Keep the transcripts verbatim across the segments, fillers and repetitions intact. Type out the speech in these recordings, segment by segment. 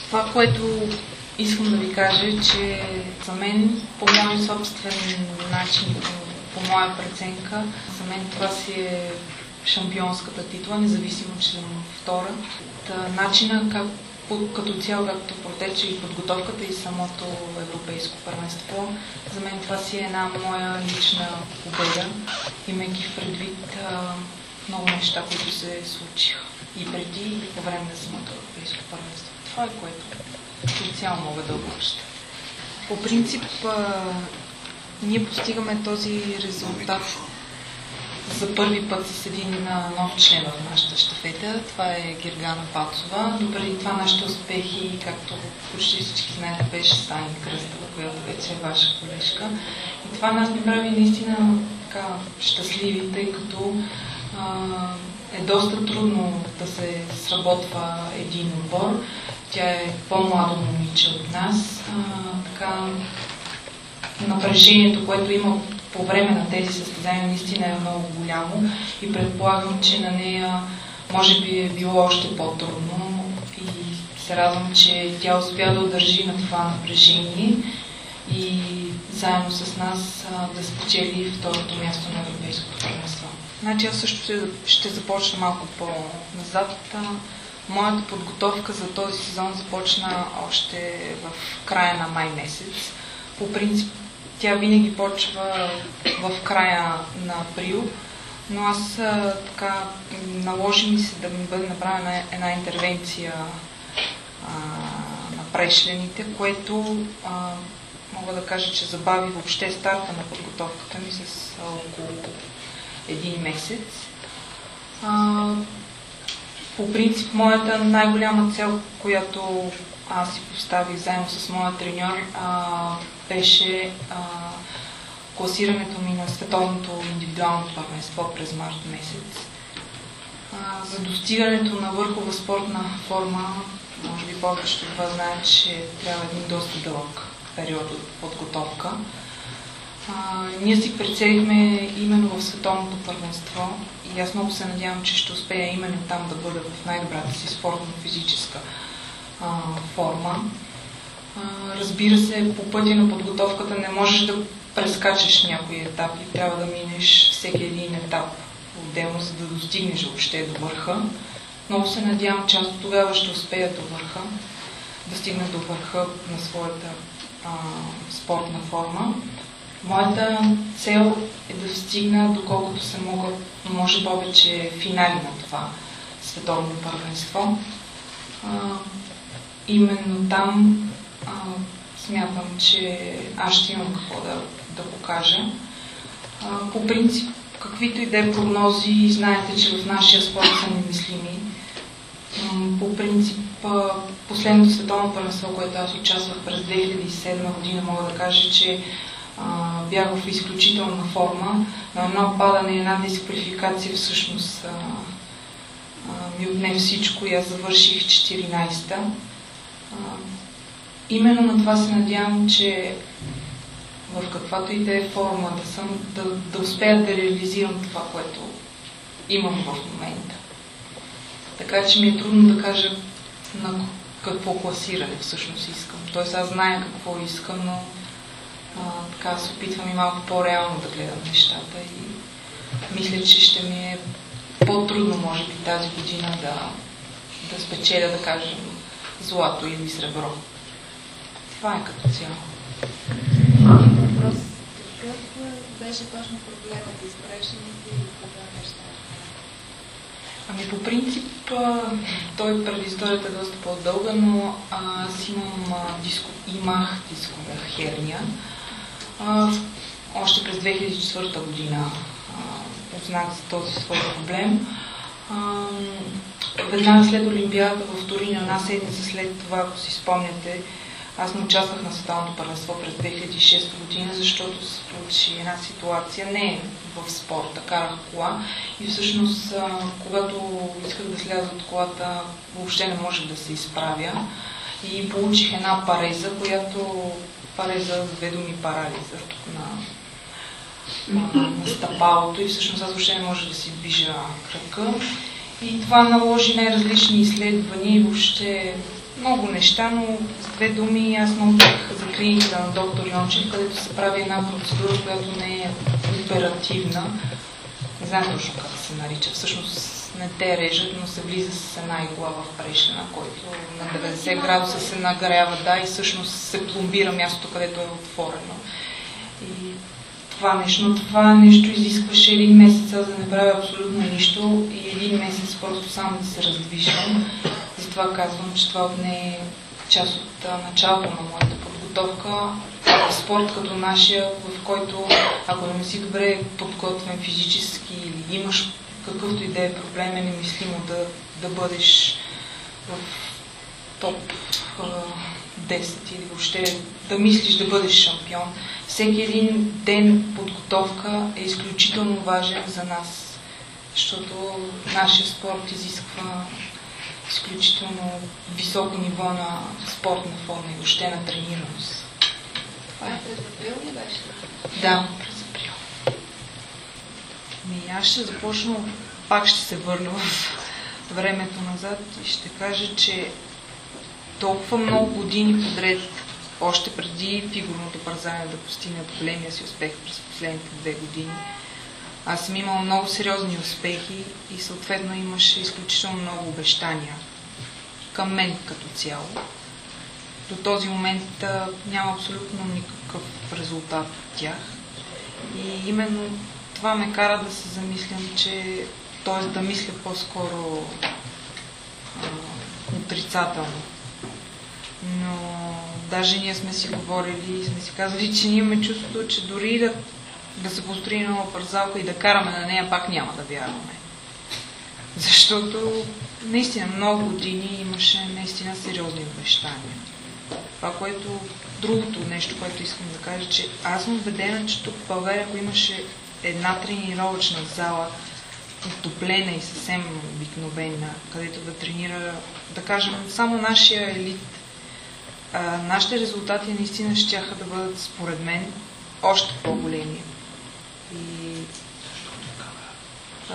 Това, което искам да ви кажа, е, че за мен, по мой собствен начин, по, по моя преценка, за мен това си е шампионската титла, независимо, че съм втора. Та, начина как, като цяло, както протече и подготовката и самото европейско първенство, за мен това си е една моя лична победа, имайки в предвид а, много неща, които се случиха и преди, и по време на самото европейско първенство. Това е което като цяло мога да обобщя. По принцип, а, ние постигаме този резултат за първи път с един нов член в нашата щафета. Това е Гергана Пацова. Допреди това нашите успехи, както почти всички знаете, беше Стани Кръстева, която вече е ваша колежка. И това нас ни прави наистина така щастливи, тъй като а, е доста трудно да се сработва един отбор. Тя е по-младо момиче от нас. А, така, напрежението, което има по време на тези състезания, наистина е много голямо и предполагам, че на нея може би е било още по-трудно и се радвам, че тя успя да удържи на това напрежение и заедно с нас а, да спечели второто място на европейското първенство. Значи аз също ще, ще започна малко по-назад. Моята подготовка за този сезон започна още в края на май месец. По принцип тя винаги почва в края на април, но аз а, така наложи ми се да ми бъде направена една интервенция а, на прешлените, което а, мога да кажа, че забави въобще старта на подготовката ми с а, около един месец. А, по принцип, моята най-голяма цел, която аз си поставих заедно с моя треньор, а, беше а, класирането ми на световното индивидуално първенство през март месец. А, за достигането на върхова спортна форма, може би повечето от вас знаят, че трябва един доста дълъг период от подготовка. А, ние си прецелихме именно в световното първенство и аз много се надявам, че ще успея именно там да бъда в най-добрата си спортно-физическа форма. А, разбира се, по пътя на подготовката не можеш да прескачаш някои етапи. Трябва да минеш всеки един етап отделно, за да достигнеш въобще до върха. Много се надявам, че аз тогава ще успея до върха, да стигна до върха на своята а, спортна форма. Моята цел е да стигна, доколкото се мога, може повече финали на това световно първенство. А, именно там а, смятам, че аз ще имам какво да, да покажа. А, по принцип, каквито и да е прогнози, знаете, че в нашия спорт са немислими. По принцип, последното световно първенство, което аз участвах през две хиляди и седма година, мога да кажа, че а, бях в изключителна форма. На едно падане и една дисквалификация всъщност а, а, ми отне всичко и аз завърших четиринайсета. А, именно на това се надявам, че в каквато и да е форма да, съм, да, да успея да реализирам това, което имам в момента. Така че ми е трудно да кажа на какво класиране всъщност искам. Тоест аз зная какво искам, но а, така се опитвам и малко по-реално да гледам нещата и мисля, че ще ми е по-трудно, може би, тази година да, да спечеля, да кажем, злато или сребро. Това е като цяло. Въпрос. Какъв беше точно проблемът с прешените и кога неща? Ами по принцип, той предисторията е доста по-дълга, но аз имам диско, имах дискова херния. А, още през две хиляди и четвърта година узнах за този свой проблем. А, веднага след Олимпиадата в Турин, една седмица след това, ако си спомняте, аз не участвах на световното първенство през две хиляди и шеста година, защото се получи една ситуация, не в спорта, карах кола и всъщност, когато исках да сляза от колата, въобще не може да се изправя и получих една пареза, която пареза, с две думи, парализа на, на, на стъпалото и всъщност аз въобще не може да си движа кръка. И това наложи най-различни изследвания и въобще много неща, но с две думи аз научих за клиниката на доктор Йончев, където се прави една процедура, която не е оперативна. Не знам точно как се нарича. Всъщност не те режат, но се влиза с една игла в прешена, който на деветдесет градуса се нагрява, да, и всъщност се пломбира мястото, където е отворено. И това нещо, но това нещо изискваше един месец, за да не правя абсолютно нищо и един месец просто само да се раздвижвам. Затова казвам, че това отне е част от началото на моята подготовка. Спорт като нашия, в който ако не си добре подготвен физически или имаш какъвто и да е проблем, е немислимо да, да бъдеш в топ десет или въобще да мислиш да бъдеш шампион. Всеки един ден подготовка е изключително важен за нас, защото нашия спорт изисква изключително високо ниво на спортна форма и въобще на тренираност. Това е през април ли беше? Да, през април. Ми, аз ще започна, пак ще се върна в времето назад и ще кажа, че толкова много години подред, още преди фигурното парзане да постигне големия си успех през последните две години, аз съм имала много сериозни успехи и съответно имаше изключително много обещания към мен като цяло. До този момент а, няма абсолютно никакъв резултат от тях. И именно това ме кара да се замислям, че, т.е. да мисля по-скоро а, отрицателно. Но даже ние сме си говорили и сме си казали, че ние имаме чувството, че дори да, да се построи нова парзалка и да караме на нея, пак няма да вярваме. Защото наистина много години имаше наистина сериозни обещания. Това, което, другото нещо, което искам да кажа, че аз съм убедена, че тук в България, ако имаше една тренировъчна зала, отоплена и съвсем обикновена, където да тренира, да кажем, само нашия елит, а, нашите резултати наистина щяха да бъдат, според мен, още по-големи. И а,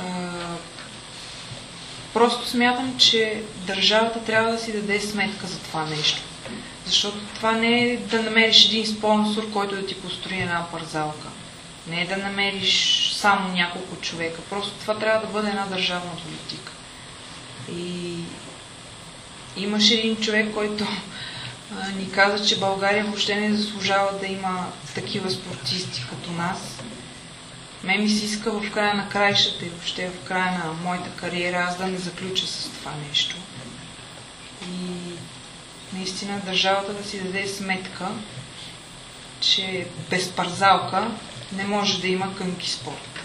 просто смятам, че държавата трябва да си даде сметка за това нещо. Защото това не е да намериш един спонсор, който да ти построи една парзалка. Не е да намериш само няколко човека. Просто това трябва да бъде една държавна политика. И имаше един човек, който а, ни каза, че България въобще не заслужава да има такива спортисти като нас. Мен ми се иска в края на краищата и въобще в края на моята кариера аз да не заключа с това нещо. И наистина държавата да си даде сметка, че без парзалка не може да има кънки спорт.